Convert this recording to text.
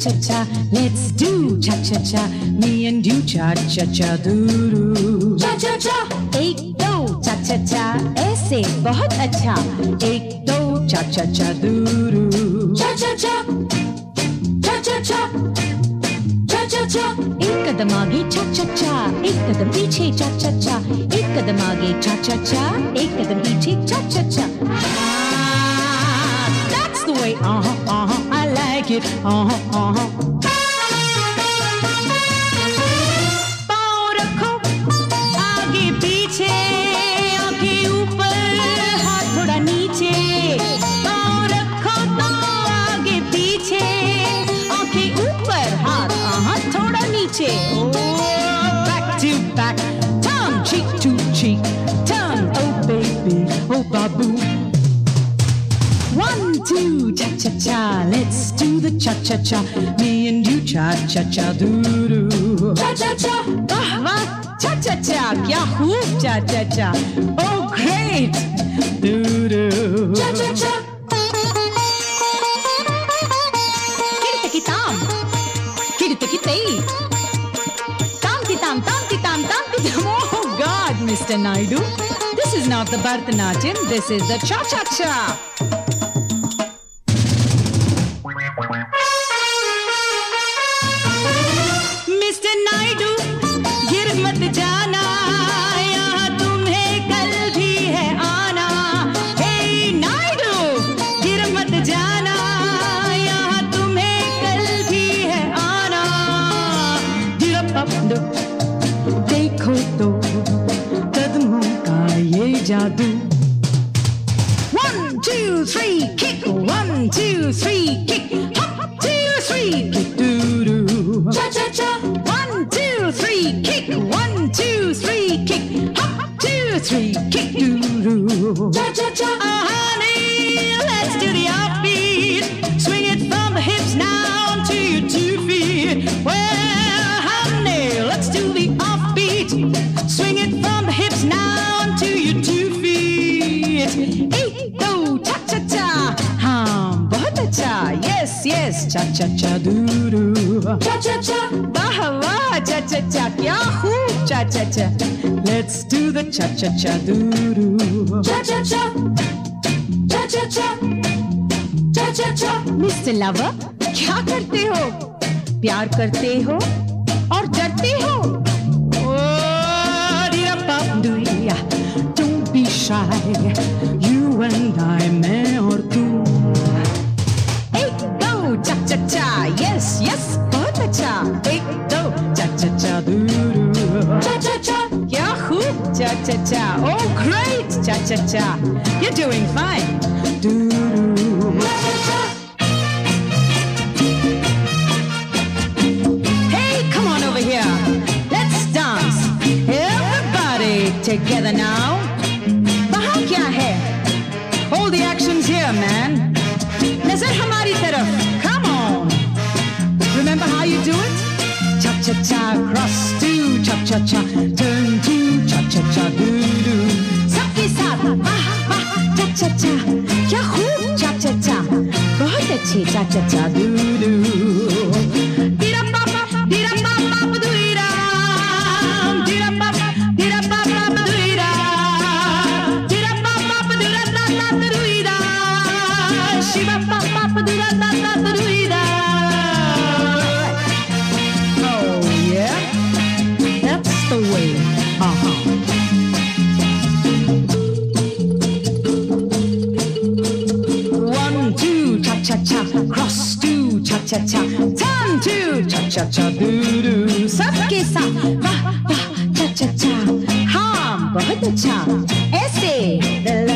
cha. Let's do cha cha cha. Me and you cha cha cha doo. Cha cha cha. एक दो cha cha cha. ऐसे बहुत अच्छा. एक दो cha cha cha doo. Cha cha cha. Cha cha cha. Cha cha cha. एक कदम आगे cha cha cha. एक कदम पीछे cha cha cha. एक कदम आगे cha cha cha. एक कदम पीछे cha cha cha. That's the way. I like it. पाँव रखो आगे पीछे, आंखें ऊपर, हाथ थोड़ा नीचे. पाँव रखो तो आगे पीछे, आंखें ऊपर, हाथ थोड़ा नीचे. Back to back, turn cheek to cheek, turn, oh baby, oh babu. 1, 2, cha cha cha. Let's do the cha cha cha. Me and you cha cha cha doo. Cha cha cha. Wah wah, cha cha cha. Kya khoob cha cha cha. Oh great. Doo. Cha cha cha. Kirtaki tam. Kirtaki tei. Tam ki tam, tam ki tam, tam ki tam. Oh God, Mr. Naidu. This is not the Bharatanatyam. This is the cha cha cha. Mr. Naidu, गिर मत जाना, यहाँ तुम्हें कल भी है आना. Hey Naidu, गिर मत जाना, यहाँ तुम्हें कल भी है आना. देखो तो कदमों का ये जादू. 1, 2, 3, kick. 1, 2, 3, kick. Hop, 2, 3, kick. Doo-doo. Cha cha cha. 1, 2, 3, kick. 1, 2, 3, kick. Hop, 2, 3, kick. Doo-doo. Cha cha cha. Honey, let's do the offbeat. Swing it from the hips now to your 2 feet. Well, honey, let's do the offbeat. Swing it from the hips now to your 2 feet. 1, 2, cha cha cha. हाँ, बहुत अच्छा. Yes, yes, cha cha cha doo. Cha cha cha. वाह वाह, cha cha cha. क्या खूब cha cha cha. Let's do the cha cha cha doo. Cha cha cha. Cha cha cha. Cha cha cha. Mr. Lover, क्या करते हो? प्यार करते हो और डरते हो? Oh, dee-da-ba-doo-ya. Don't be shy. You and I, मैं और तू. एक दो cha cha cha. Yes, yes, बहुत अच्छा. एक दो cha cha cha doo. Cha cha cha. क्या खूब cha cha cha. Oh great cha cha cha. You're doing fine. Doo. Cha cha cha. Hey, come on over here. Let's dance. Everybody together now. वहाँ क्या है? All the action's here, man. नजर हमारी तरफ. Come on. Remember how you do it? Cha cha cha, cross to cha cha cha, turn to cha cha cha doo. सबके साथ वाह वाह cha cha cha. क्या खूब cha cha cha. बहुत अच्छे cha cha cha doo. Oh yeah, that's the way. One, two, cha cha cha, cross to cha cha cha, turn to cha cha cha doo. सबके साथ वाह वाह cha cha cha. हाँ बहुत अच्छा. ऐसे